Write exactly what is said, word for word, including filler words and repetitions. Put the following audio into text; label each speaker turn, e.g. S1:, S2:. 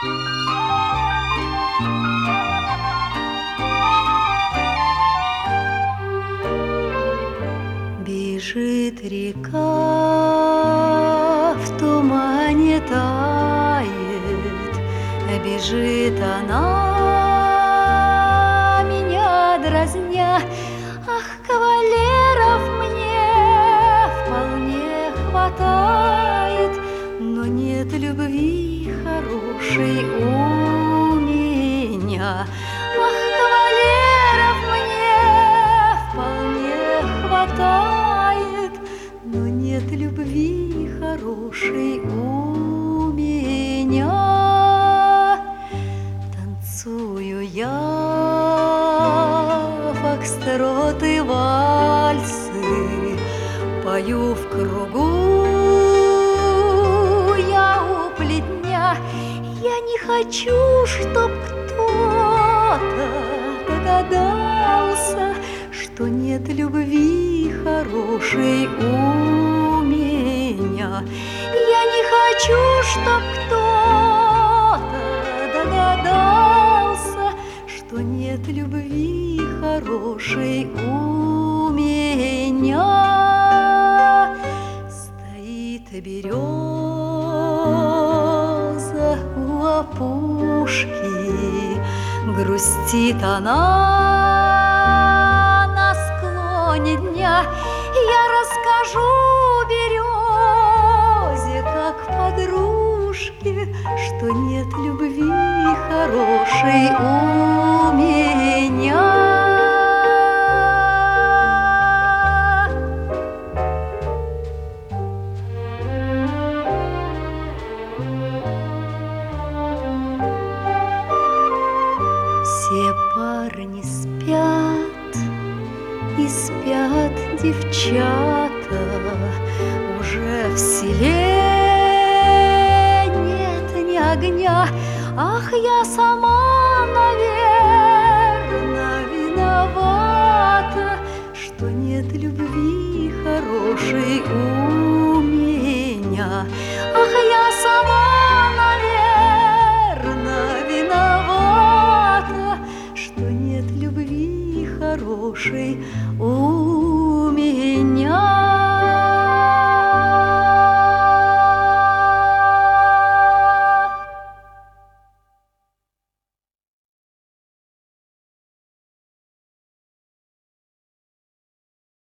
S1: Бежит река, в тумане тает, бежит она, меня дразня. Ах, кавалеров мне вполне хватает, но нет любви хорошей у меня. Ах, кавалеров мне вполне хватает, но нет любви хорошей у меня. Танцую я фокстроты, вальсы, пою в кругу я у плетня. Я не хочу, чтоб кто-то догадался, что нет любви хорошей у меня. Я не хочу, чтоб кто-то догадался, что нет любви хорошей у меня. Стоит береза у опушки, грустит она на склоне дня. Я расскажу березе, как подружке, что нет любви хорошей у меня. Все парни спят, и спят девчата, уже в селе нет ни огня. Ах, я сама, наверно, виновата, что нет любви хорошей у меня. Ах, я сама, наверно, виновата, что нет любви хорошей